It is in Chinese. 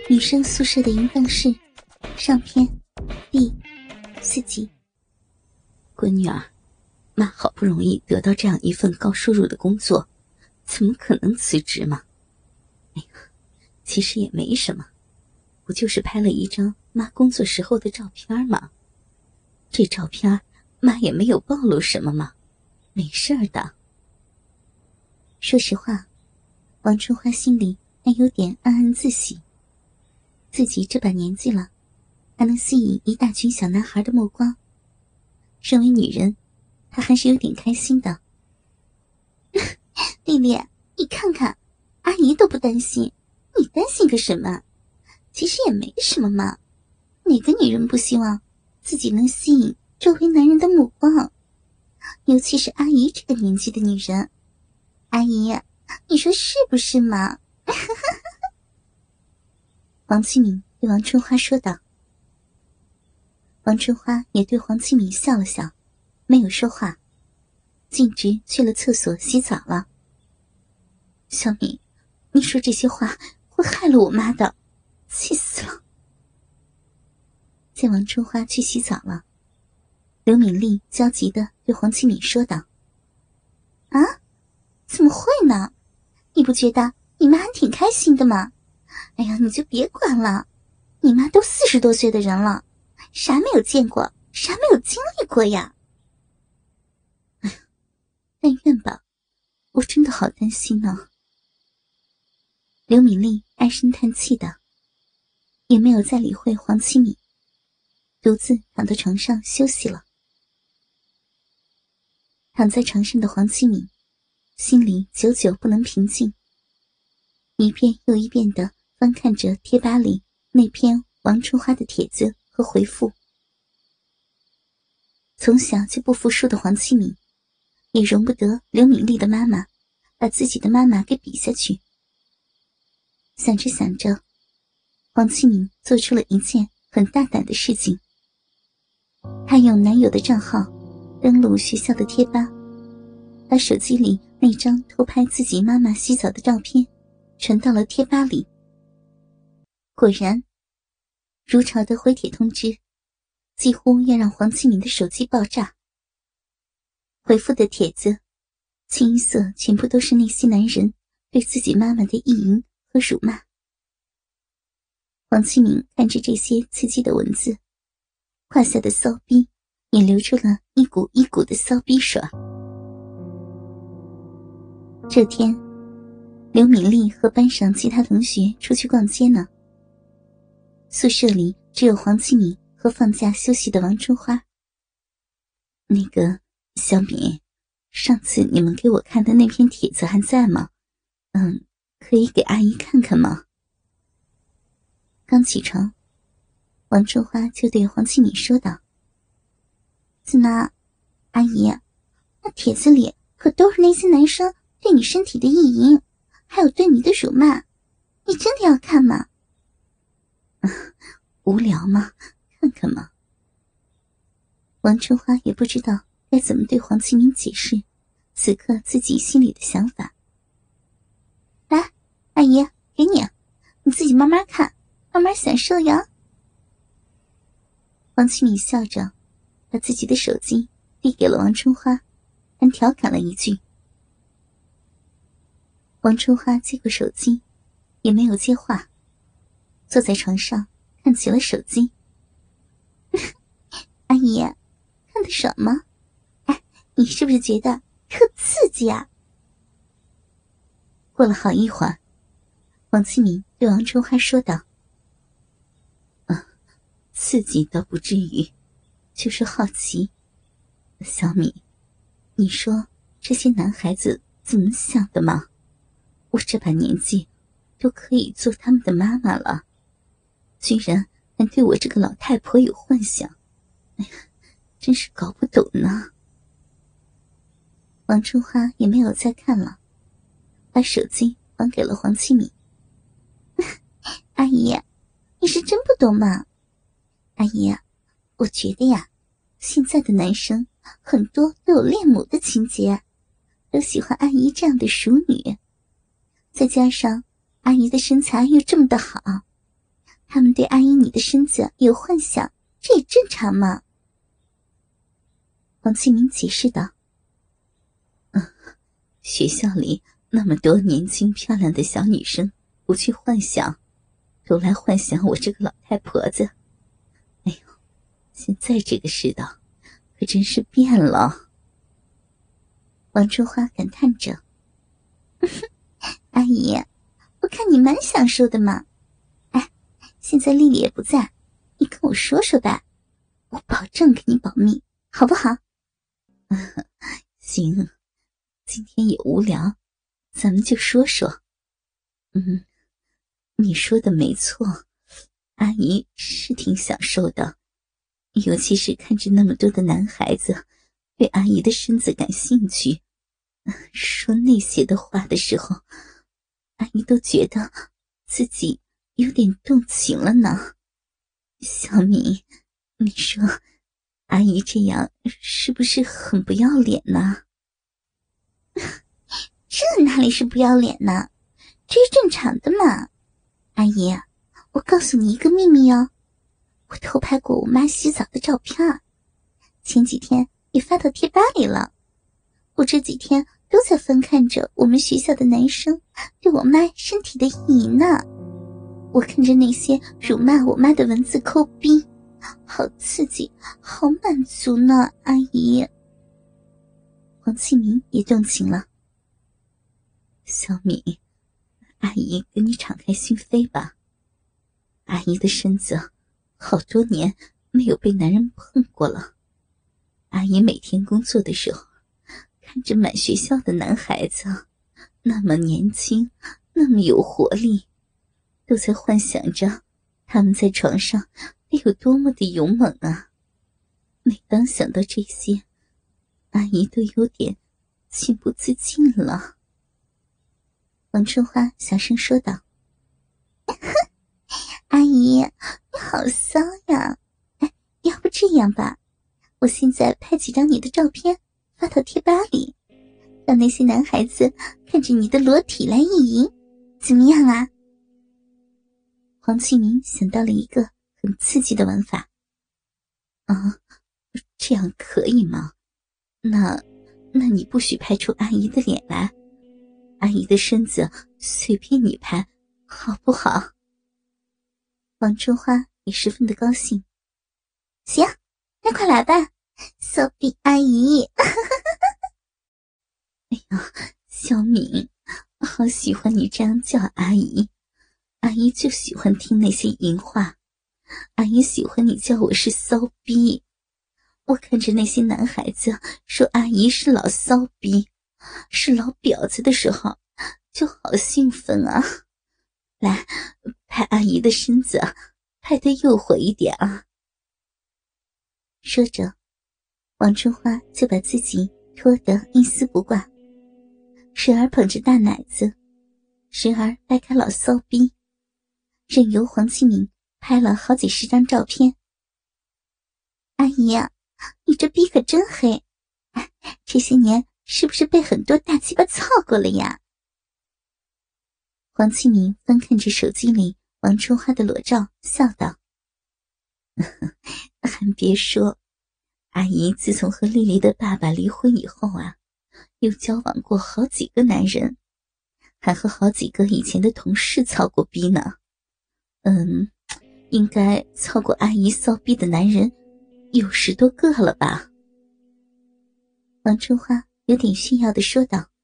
女生宿舍的淫荡室上篇第4集。 闺女儿，妈好不容易得到这样一份高收入的工作，怎么可能辞职嘛？哎呀，其实也没什么，我就是拍了一张妈工作时候的照片嘛。这照片妈也没有暴露什么嘛，没事儿的。 说实话，王春花心里还有点暗暗自喜，自己这把年纪了，还能吸引一大群小男孩的目光。身为女人，她还是有点开心的。丽丽，你看看，阿姨都不担心，你担心个什么？其实也没什么嘛，哪个女人不希望自己能吸引周围男人的目光？尤其是阿姨这个年纪的女人。阿姨，你说是不是嘛？黄启敏对王春花说道。王春花也对黄启敏笑了笑，没有说话，径直去了厕所洗澡了。小敏，你说这些话会害了我妈的，气死了。见王春花去洗澡了，刘敏丽焦急地对黄启敏说道：啊，怎么会呢？你不觉得你妈还挺开心的吗？哎呀，你就别管了，你妈都40多岁的人了，啥没有见过，啥没有经历过呀。哎呀，但愿吧，我真的好担心呢。刘敏丽唉声叹气的，也没有再理会黄启敏，独自躺到床上休息了。躺在床上的黄启敏心里久久不能平静，一遍又一遍地翻看着贴吧里那篇王春花的帖子和回复。从小就不服输的黄启敏也容不得刘敏丽的妈妈把自己的妈妈给比下去。想着想着，黄启敏做出了一件很大胆的事情。她用男友的账号登录学校的贴吧，把手机里那张偷拍自己妈妈洗澡的照片传到了贴吧里。果然，如潮的回帖通知几乎要让黄启敏的手机爆炸。回复的帖子清一色全部都是那些男人对自己妈妈的意淫和辱骂。黄启敏看着这些刺激的文字，胯下的骚逼也流出了一股一股的骚逼水。这天，刘敏丽和班上其他同学出去逛街呢。宿舍里只有黄启敏和放假休息的王春花。那个小敏，上次你们给我看的那篇帖子还在吗？可以给阿姨看看吗？刚起床，王春花就对黄启敏说道：怎么，阿姨，那帖子里可都是那些男生对你身体的意淫，还有对你的辱骂，你真的要看吗？无聊吗？看看嘛。王春花也不知道该怎么对黄启敏解释此刻自己心里的想法。来，阿姨，给你，你自己慢慢看，慢慢享受呀。黄启敏笑着把自己的手机递给了王春花，还调侃了一句。王春花接过手机，也没有接话，坐在床上看起了手机。阿姨，看得爽吗？哎，你是不是觉得特刺激啊？过了好一会儿，王启敏对王春花说道：刺激倒不至于，就是好奇。小敏，你说这些男孩子怎么想的嘛？我这把年纪都可以做他们的妈妈了，居然还对我这个老太婆有幻想，哎呀，真是搞不懂呢。王春花也没有再看了，把手机还给了黄启敏。阿姨，你是真不懂吗？阿姨，我觉得呀，现在的男生很多都有恋母的情节，都喜欢阿姨这样的熟女。再加上阿姨的身材又这么的好， 他们对阿姨你的身子有幻想，这也正常嘛。 王启明解释道。学校里那么多年轻漂亮的小女生，不去幻想，都来幻想我这个老太婆子。哎呦，现在这个世道可真是变了。 王春花感叹着。阿姨，我看你蛮享受的嘛。哎，现在丽丽也不在，你跟我说说吧，我保证给你保密，好不好？ 行，今天也无聊，咱们就说说。你说的没错，阿姨是挺享受的，尤其是看着那么多的男孩子对阿姨的身子感兴趣，说那些的话的时候，阿姨都觉得自己有点动情了呢。小敏，你说阿姨这样是不是很不要脸呢？ 这哪里是不要脸呢？这是正常的嘛。阿姨，我告诉你一个秘密哦，我偷拍过我妈洗澡的照片，前几天也发到贴吧里了。我这几天都在翻看着我们学校的男生对我妈身体的意淫呢。我看着那些辱骂我妈的文字抠逼，好刺激，好满足呢，阿姨。 王启明也动情了。小敏，阿姨跟你敞开心扉吧。阿姨的身子好多年没有被男人碰过了。阿姨每天工作的时候，看着满学校的男孩子那么年轻，那么有活力，都在幻想着他们在床上得有多么的勇猛啊。每当想到这些，阿姨都有点情不自禁了。 王春花小声说道。阿姨，你好骚呀。哎，要不这样吧，我现在拍几张你的照片发到贴吧里，让那些男孩子看着你的裸体来意淫，怎么样啊？ 黄启明想到了一个很刺激的玩法。这样可以吗？那你不许拍出阿姨的脸来，阿姨的身子随便你拍，好不好？ 王春花也十分的高兴。行，那快来吧，骚逼阿姨。 哎呀，小敏，好喜欢你这样叫阿姨，阿姨就喜欢听那些淫话，阿姨喜欢你叫我是骚逼。我看着那些男孩子说阿姨是老骚逼，是老婊子的时候，就好兴奋啊。来，拍阿姨的身子，拍得诱惑一点啊。 说着，王春花就把自己脱得一丝不挂，时而捧着大奶子，时而掰开老骚逼，任由黄启明拍了好几十张照片。阿姨啊，你这逼可真黑，这些年是不是被很多大鸡巴操过了呀？ 黄启明翻看着手机里王春花的裸照，笑道。还别说，阿姨自从和丽丽的爸爸离婚以后啊，又交往过好几个男人，还和好几个以前的同事操过逼呢。应该操过阿姨骚逼的男人有10多个了吧。 王春花有点炫耀地说道。